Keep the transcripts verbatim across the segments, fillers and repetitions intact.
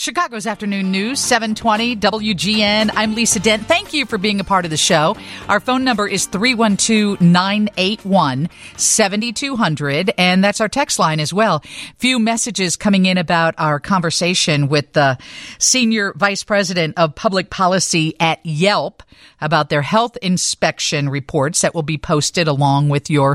Chicago's Afternoon News, seven twenty W G N. I'm Lisa Dent. Thank you for being a part of the show. Our phone number is three one two, nine eight one, seven two zero zero, and that's our text line as well. Few messages coming in about our conversation with the Senior Vice President of Public Policy at Yelp about their health inspection reports that will be posted along with your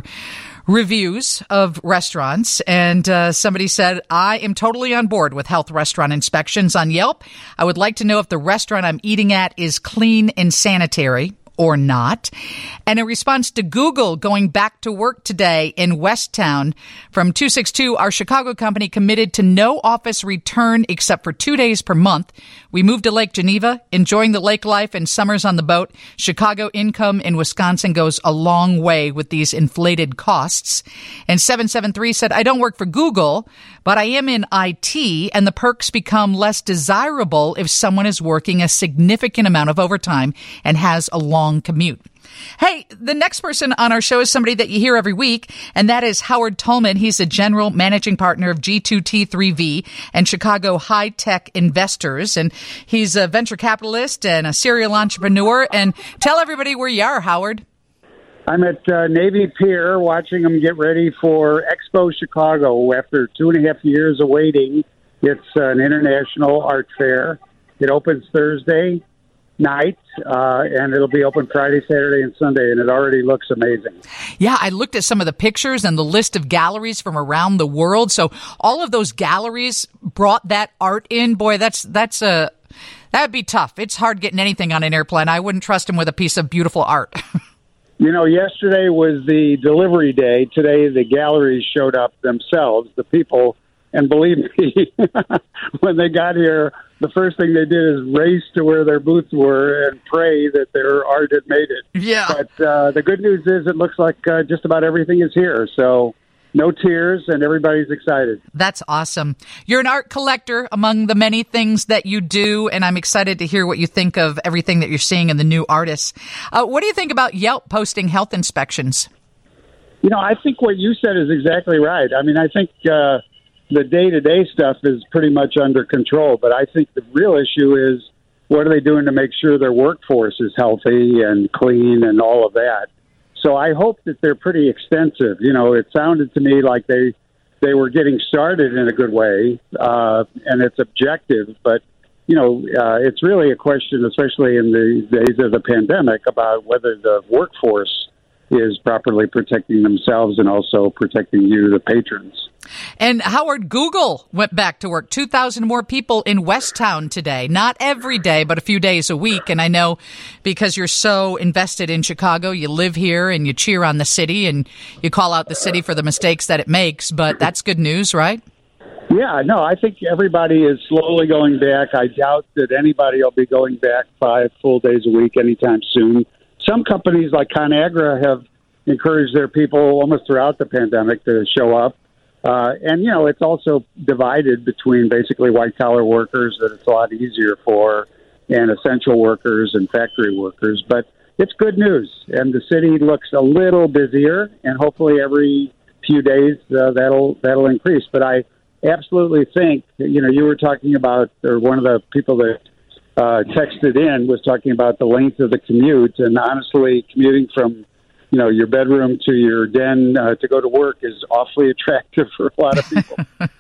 reviews of restaurants. And uh, somebody said, I am totally on board with health restaurant inspections on Yelp. I would like to know if the restaurant I'm eating at is clean and sanitary or not. And in response to Google going back to work today in Westtown from two six two, our Chicago company committed to no office return except for two days per month. We moved to Lake Geneva, enjoying the lake life and summers on the boat. Chicago income in Wisconsin goes a long way with these inflated costs. And seven seven three said, I don't work for Google, but I am in I T, and the perks become less desirable if someone is working a significant amount of overtime and has a long commute. Hey, the next person on our show is somebody that you hear every week, and that is Howard Tolman. He's a general managing partner of G two T three V and Chicago High Tech Investors, and he's a venture capitalist and a serial entrepreneur. And tell everybody where you are, Howard. I'm at uh, Navy Pier watching them get ready for Expo Chicago. After two and a half years of waiting, it's uh, an international art fair. It opens Thursday night, uh, and it'll be open Friday, Saturday, and Sunday, and it already looks amazing. Yeah, I looked at some of the pictures and the list of galleries from around the world. So all of those galleries brought that art in. Boy, that's that's a that would be tough. It's hard getting anything on an airplane. I wouldn't trust him with a piece of beautiful art. You know, yesterday was the delivery day. Today, the galleries showed up themselves, the people, and believe me, when they got here, the first thing they did is race to where their booths were and pray that their art had made it. Yeah. But uh, the good news is it looks like uh, just about everything is here. So no tears, and everybody's excited. That's awesome. You're an art collector among the many things that you do, and I'm excited to hear what you think of everything that you're seeing in the new artists. Uh, what do you think about Yelp posting health inspections? You know, I think what you said is exactly right. I mean, I think uh, the day-to-day stuff is pretty much under control, but I think the real issue is what are they doing to make sure their workforce is healthy and clean and all of that. So I hope that they're pretty extensive. You know, it sounded to me like they they were getting started in a good way, uh, and it's objective. But, you know, uh, it's really a question, especially in the days of the pandemic, about whether the workforce is properly protecting themselves and also protecting you, the patrons. And Howard, Google went back to work. two thousand more people in Westtown today. Not every day, but a few days a week. And I know because you're so invested in Chicago, you live here and you cheer on the city and you call out the city for the mistakes that it makes. But that's good news, right? Yeah, no, I think everybody is slowly going back. I doubt that anybody will be going back five full days a week anytime soon. Some companies like ConAgra have encouraged their people almost throughout the pandemic to show up. Uh, and, you know, it's also divided between basically white-collar workers that it's a lot easier for and essential workers and factory workers. But it's good news. And the city looks a little busier, and hopefully every few days uh, that'll that'll increase. But I absolutely think, you know, you were talking about, or one of the people that uh, texted in was talking about the length of the commute. And honestly, commuting from you know, your bedroom to your den uh, to go to work is awfully attractive for a lot of people.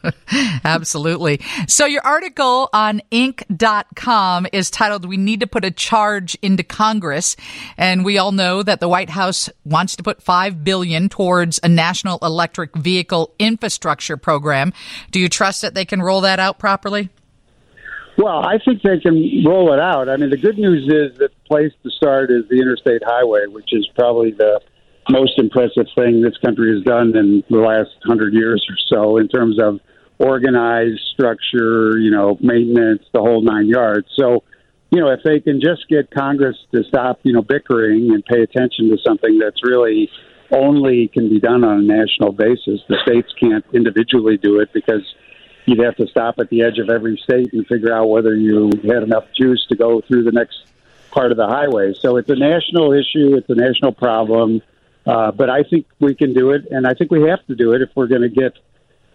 Absolutely. So your article on Inc dot com is titled, We Need to Put a Charge into Congress. And we all know that the White House wants to put five billion dollars towards a national electric vehicle infrastructure program. Do you trust that they can roll that out properly? Well, I think they can roll it out. I mean, the good news is that the place to start is the interstate highway, which is probably the most impressive thing this country has done in the last hundred years or so in terms of organized structure, you know, maintenance, the whole nine yards. So, you know, if they can just get Congress to stop, you know, bickering and pay attention to something that's really only can be done on a national basis, the states can't individually do it because you'd have to stop at the edge of every state and figure out whether you had enough juice to go through the next part of the highway. So it's a national issue. It's a national problem. Uh, but I think we can do it, and I think we have to do it if we're going to get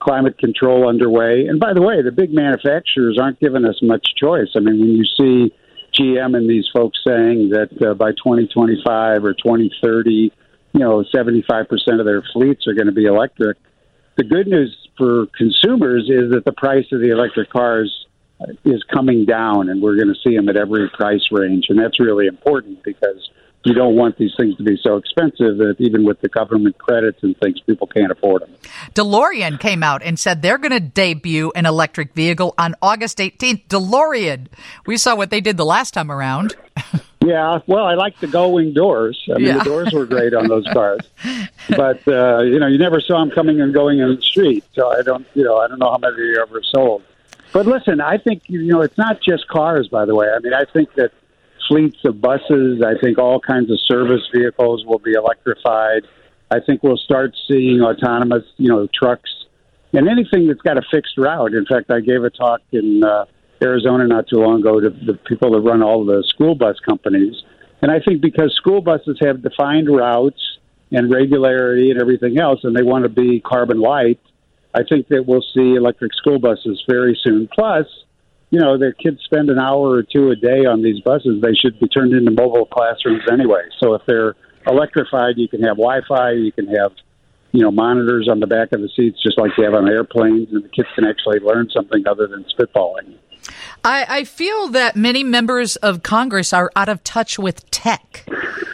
climate control underway. And by the way, the big manufacturers aren't giving us much choice. I mean, when you see G M and these folks saying that uh, by twenty twenty-five or twenty thirty, you know, seventy-five percent of their fleets are going to be electric. The good news for consumers is that the price of the electric cars is coming down, and we're going to see them at every price range. And that's really important because you don't want these things to be so expensive that even with the government credits and things, people can't afford them. DeLorean came out and said they're going to debut an electric vehicle on August eighteenth. DeLorean. We saw what they did the last time around. Yeah, well, I like the gull-wing doors. I mean, yeah. the doors were great on those cars. But, uh, you know, you never saw them coming and going in the street. So I don't, you know, I don't know how many you ever sold. But listen, I think, you know, it's not just cars, by the way. I mean, I think that fleets of buses, I think all kinds of service vehicles will be electrified. I think we'll start seeing autonomous, you know, trucks and anything that's got a fixed route. In fact, I gave a talk in uh, Arizona not too long ago to the people that run all the school bus companies. And I think because school buses have defined routes and regularity and everything else, and they want to be carbon light, I think that we'll see electric school buses very soon. Plus, you know, their kids spend an hour or two a day on these buses. They should be turned into mobile classrooms anyway. So if they're electrified, you can have Wi-Fi, you can have, you know, monitors on the back of the seats just like you have on airplanes, and the kids can actually learn something other than spitballing. I, I feel that many members of Congress are out of touch with tech.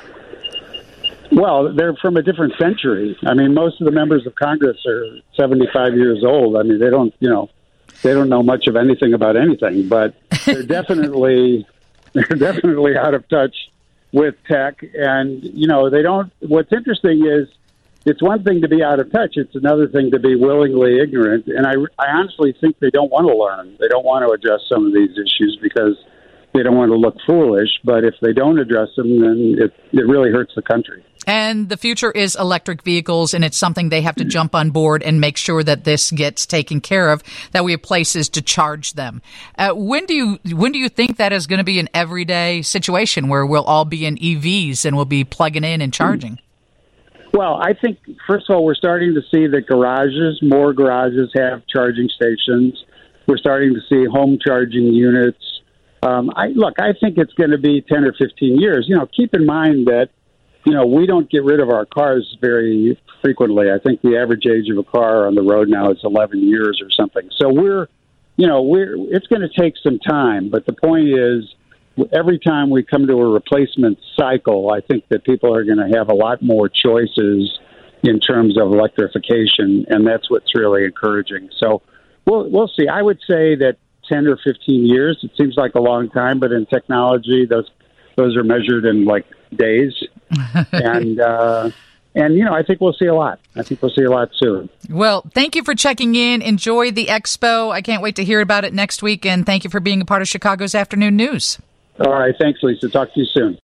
Well, they're from a different century. I mean, most of the members of Congress are seventy-five years old. I mean, they don't, you know, they don't know much of anything about anything, but they're definitely they're definitely out of touch with tech. And, you know, they don't, what's interesting is it's one thing to be out of touch. It's another thing to be willingly ignorant. And I, I honestly think they don't want to learn. They don't want to address some of these issues because they don't want to look foolish. But if they don't address them, then it, it really hurts the country. And the future is electric vehicles, and it's something they have to jump on board and make sure that this gets taken care of, that we have places to charge them. Uh, when do you when do you think that is going to be an everyday situation where we'll all be in E Vs and we'll be plugging in and charging? Well, I think, first of all, we're starting to see that garages, more garages have charging stations. We're starting to see home charging units. Um, I, look, I think it's going to be ten or fifteen years. You know, keep in mind that, you know, we don't get rid of our cars very frequently. I think the average age of a car on the road now is eleven years or something. So we're, you know, we're, it's going to take some time. But the point is, every time we come to a replacement cycle, I think that people are going to have a lot more choices in terms of electrification, and that's what's really encouraging. So we'll we'll see. I would say that ten or fifteen years, it seems like a long time, but in technology, those those are measured in like days. and, uh, and, you know, I think we'll see a lot. I think we'll see a lot soon. Well, thank you for checking in. Enjoy the expo. I can't wait to hear about it next week. And thank you for being a part of Chicago's Afternoon News. All right. Thanks, Lisa. Talk to you soon.